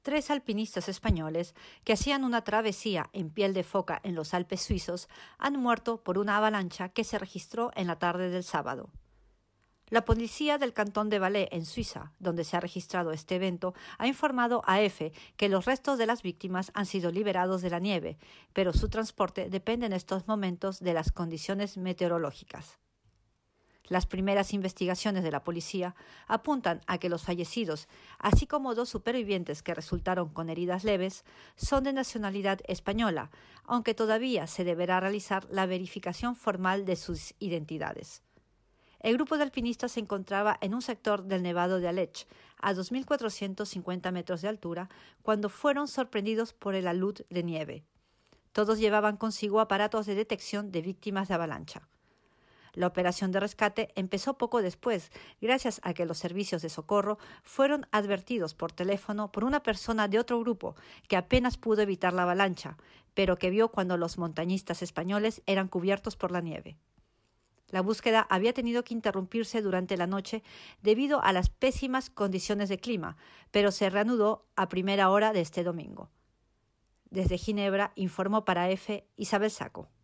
Tres alpinistas españoles que hacían una travesía en piel de foca en los Alpes suizos han muerto por una avalancha que se registró en la tarde del sábado. La policía del cantón de Valais, en Suiza, donde se ha registrado este evento, ha informado a EFE que los restos de las víctimas han sido liberados de la nieve, pero su transporte depende en estos momentos de las condiciones meteorológicas. Las primeras investigaciones de la policía apuntan a que los fallecidos, así como dos supervivientes que resultaron con heridas leves, son de nacionalidad española, aunque todavía se deberá realizar la verificación formal de sus identidades. El grupo de alpinistas se encontraba en un sector del Nevado de Aletsch, a 2.450 metros de altura, cuando fueron sorprendidos por el alud de nieve. Todos llevaban consigo aparatos de detección de víctimas de avalancha. La operación de rescate empezó poco después, gracias a que los servicios de socorro fueron advertidos por teléfono por una persona de otro grupo que apenas pudo evitar la avalancha, pero que vio cuando los montañistas españoles eran cubiertos por la nieve. La búsqueda había tenido que interrumpirse durante la noche debido a las pésimas condiciones de clima, pero se reanudó a primera hora de este domingo. Desde Ginebra informó para EFE Isabel Saco.